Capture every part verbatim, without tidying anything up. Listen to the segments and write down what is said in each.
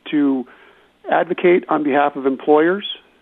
to advocate on behalf of employers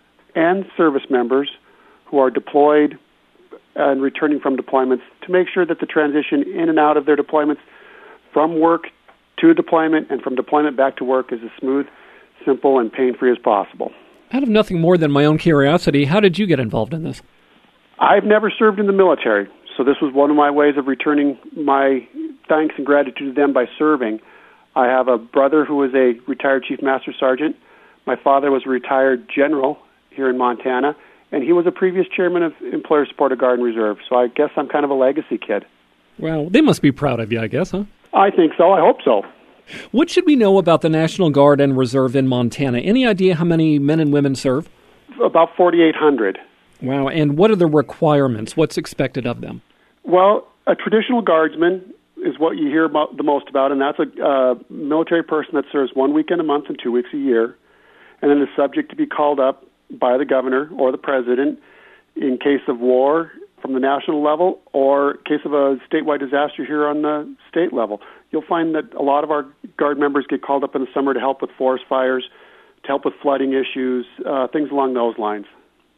and service members who are deployed and returning from deployments to make sure that the transition in and out of their deployments from work to deployment and from deployment back to work is as smooth, simple, and pain-free as possible. Out of nothing more than my own curiosity, how did you get involved in this? I've never served in the military, so this was one of my ways of returning my thanks and gratitude to them by serving. I have a brother who is a retired Chief Master Sergeant. My father was a retired general here in Montana, and he was a previous chairman of Employer Supported Guard and Reserve, so I guess I'm kind of a legacy kid. Well, they must be proud of you, I guess, huh? I think so. I hope so. What should we know about the National Guard and Reserve in Montana? Any idea how many men and women serve? About forty-eight hundred. Wow, and what are the requirements? What's expected of them? Well, a traditional guardsman is what you hear about the most about, and that's a uh, military person that serves one weekend a month and two weeks a year, and then is subject to be called up by the governor or the president in case of war from the national level or in case of a statewide disaster here on the state level. You'll find that a lot of our Guard members get called up in the summer to help with forest fires, to help with flooding issues, uh, things along those lines.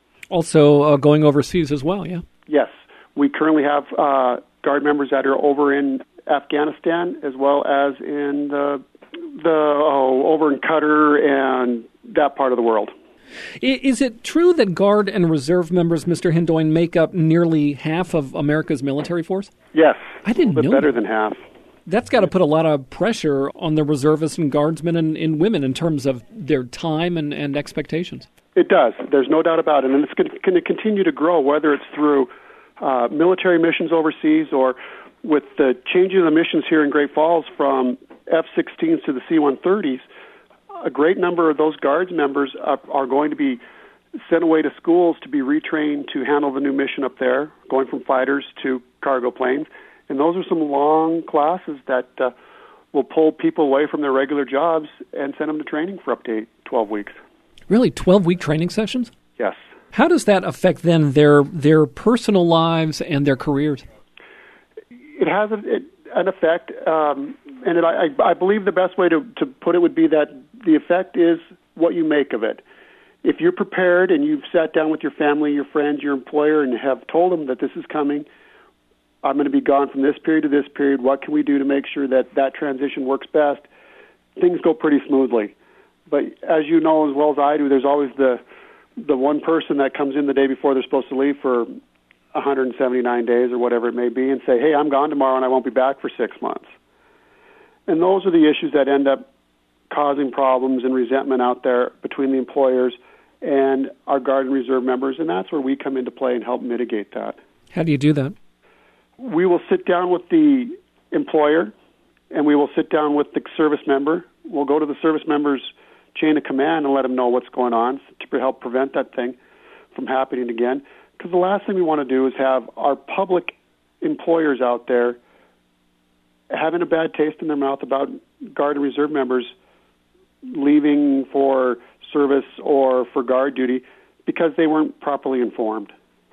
Also uh, going overseas as well, yeah? Yes. We currently have uh, Guard members that are over in Afghanistan as well as in the, the oh, over in Qatar and that part of the world. Is it true that Guard and Reserve members, Mister Hindoin, make up nearly half of America's military force? Yes. I didn't know. A bit know better that. than half. That's got to put a lot of pressure on the reservists and guardsmen and, and women in terms of their time and, and expectations. It does. There's no doubt about it. And it's going to continue to grow, whether it's through uh, military missions overseas or with the changing of the missions here in Great Falls from F sixteens to the C one thirties. A great number of those Guards members are, are going to be sent away to schools to be retrained to handle the new mission up there, going from fighters to cargo planes. And those are some long classes that uh, will pull people away from their regular jobs and send them to training for up to eight, twelve weeks. Really? twelve-week training sessions? Yes. How does that affect, then, their their personal lives and their careers? It has a, it, an effect, um, and it, I, I believe the best way to, to put it would be that the effect is what you make of it. If you're prepared and you've sat down with your family, your friends, your employer, and have told them that this is coming, I'm going to be gone from this period to this period, what can we do to make sure that that transition works best, things go pretty smoothly. But as you know as well as I do, there's always the the one person that comes in the day before they're supposed to leave for one hundred seventy-nine days or whatever it may be and say, hey, I'm gone tomorrow and I won't be back for six months. And those are the issues that end up causing problems and resentment out there between the employers and our Guard and Reserve members, and that's where we come into play and help mitigate that. How do you do that? We will sit down with the employer, and we will sit down with the service member. We'll go to the service member's chain of command and let them know what's going on to help prevent that thing from happening again. Because the last thing we want to do is have our public employers out there having a bad taste in their mouth about Guard and Reserve members leaving for service or for Guard duty because they weren't properly informed.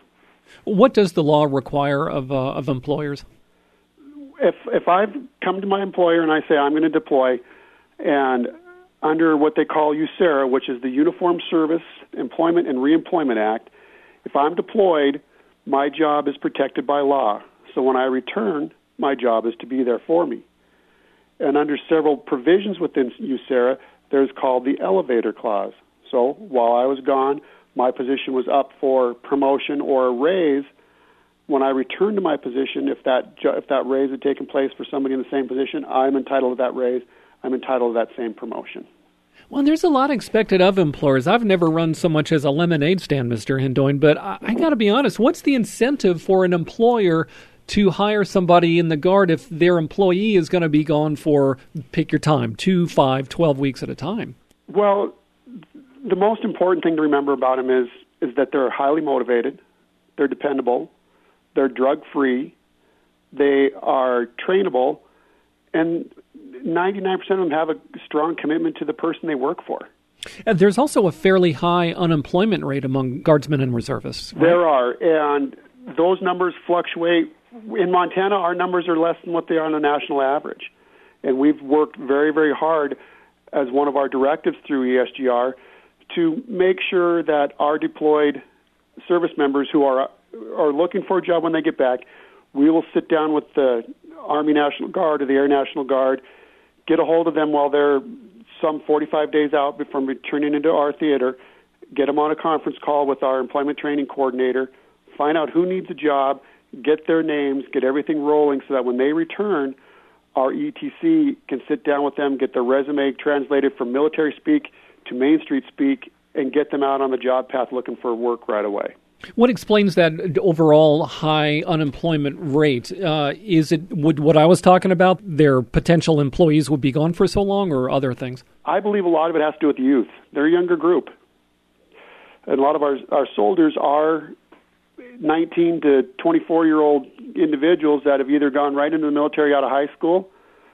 What does the law require of uh, of employers? If if I've come to my employer and I say I'm going to deploy, and under what they call U S E R A, which is the Uniform Service Employment and Reemployment Act, if I'm deployed, my job is protected by law. So when I return, my job is to be there for me. And under several provisions within U S E R A, there's called the elevator clause. So while I was gone, my position was up for promotion or a raise. When I returned to my position, if that if that raise had taken place for somebody in the same position, I'm entitled to that raise. I'm entitled to that same promotion. Well, there's a lot expected of employers. I've never run so much as a lemonade stand, Mister Hindoin, but I, I got to be honest. What's the incentive for an employer to hire somebody in the Guard if their employee is going to be gone for, pick your time, two, five, twelve weeks at a time? Well, the most important thing to remember about them is is that they're highly motivated, they're dependable, they're drug-free, they are trainable, and ninety-nine percent of them have a strong commitment to the person they work for. And there's also a fairly high unemployment rate among Guardsmen and Reservists, right? There are, and those numbers fluctuate. In Montana, our numbers are less than what they are on the national average. And we've worked very, very hard as one of our directives through E S G R to make sure that our deployed service members who are are looking for a job when they get back, we will sit down with the Army National Guard or the Air National Guard, get a hold of them while they're some forty-five days out from returning into our theater, get them on a conference call with our employment training coordinator, find out who needs a job, get their names, get everything rolling so that when they return, our E T C can sit down with them, get their resume translated from military speak to Main Street speak, and get them out on the job path looking for work right away. What explains that overall high unemployment rate? Uh, is it would what I was talking about, their potential employees would be gone for so long, or other things? I believe a lot of it has to do with youth. They're a younger group. And a lot of our, our soldiers are nineteen to twenty-four-year-old individuals that have either gone right into the military out of high school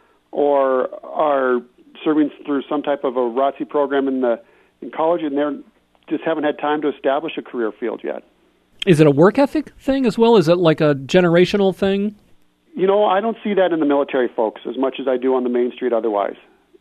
or are serving through some type of a R O T C program in the in college, and they're just haven't had time to establish a career field yet. Is it a work ethic thing as well? Is it like a generational thing? You know, I don't see that in the military folks as much as I do on the Main Street otherwise.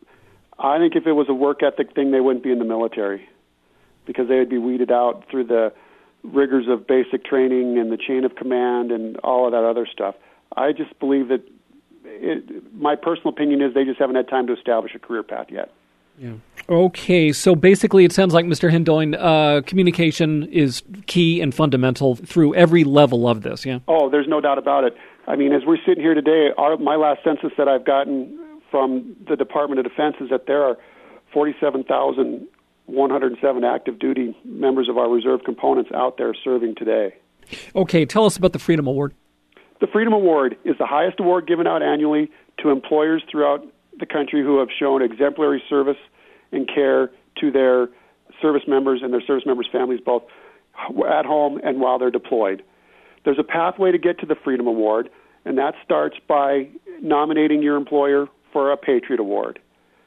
I think if it was a work ethic thing, they wouldn't be in the military because they would be weeded out through the rigors of basic training and the chain of command and all of that other stuff. I just believe that it, my personal opinion is they just haven't had time to establish a career path yet. Yeah. Okay, so basically it sounds like, Mister Hindoin, uh, communication is key and fundamental through every level of this, yeah? Oh, there's no doubt about it. I mean, as we're sitting here today, our, my last census that I've gotten from the Department of Defense is that there are forty-seven thousand one hundred seven active duty members of our reserve components out there serving today. Okay, tell us about the Freedom Award. The Freedom Award is the highest award given out annually to employers throughout the country who have shown exemplary service and care to their service members and their service members' families, both at home and while they're deployed. There's a pathway to get to the Freedom Award, and that starts by nominating your employer for a Patriot Award.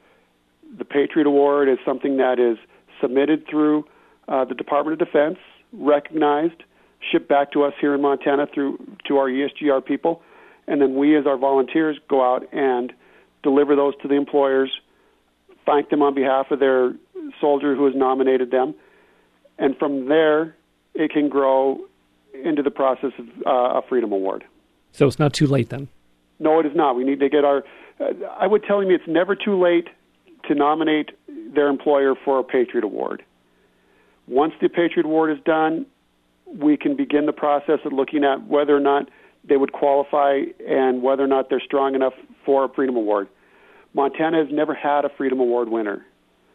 The Patriot Award is something that is submitted through uh, the Department of Defense, recognized, shipped back to us here in Montana through to our E S G R people, and then we as our volunteers go out and deliver those to the employers, thank them on behalf of their soldier who has nominated them, and from there it can grow into the process of uh, a Freedom Award. So it's not too late then? No, it is not. We need to get our... Uh, I would tell you it's never too late to nominate their employer for a Patriot Award. Once the Patriot Award is done, we can begin the process of looking at whether or not they would qualify and whether or not they're strong enough for a Freedom Award. Montana has never had a Freedom Award winner.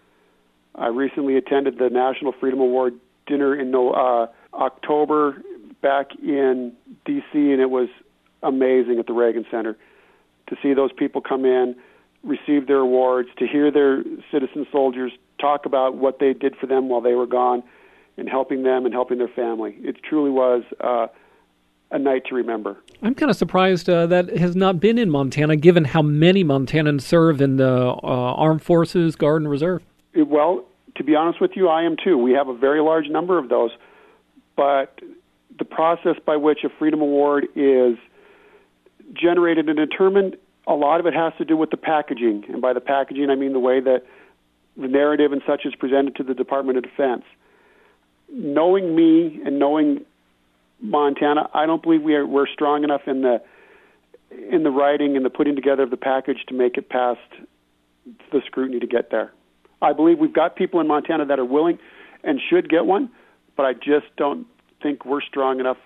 I recently attended the National Freedom Award dinner in uh, October back in D C, and it was amazing at the Reagan Center to see those people come in, receive their awards, to hear their citizen soldiers talk about what they did for them while they were gone and helping them and helping their family. It truly was uh, a night to remember. I'm kind of surprised uh, that has not been in Montana, given how many Montanans serve in the uh, Armed Forces, Guard, and Reserve. It, well, to be honest with you, I am too. We have a very large number of those, but the process by which a Freedom Award is generated and determined, a lot of it has to do with the packaging. And by the packaging, I mean the way that the narrative and such is presented to the Department of Defense. Knowing me and knowing Montana, I don't believe we are, we're strong enough in the in the writing and the putting together of the package to make it past the scrutiny to get there. I believe we've got people in Montana that are willing and should get one, but I just don't think we're strong enough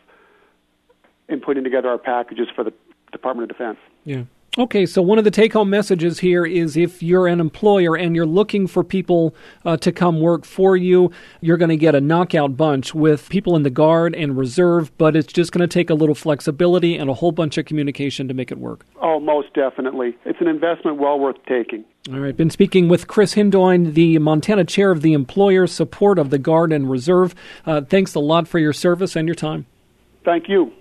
in putting together our packages for the Department of Defense. Yeah. Okay, so one of the take-home messages here is if you're an employer and you're looking for people uh, to come work for you, you're going to get a knockout bunch with people in the Guard and Reserve, but it's just going to take a little flexibility and a whole bunch of communication to make it work. Oh, most definitely. It's an investment well worth taking. All right, been speaking with Chris Hindoin, the Montana Chair of the Employer Support of the Guard and Reserve. Uh, thanks a lot for your service and your time. Thank you.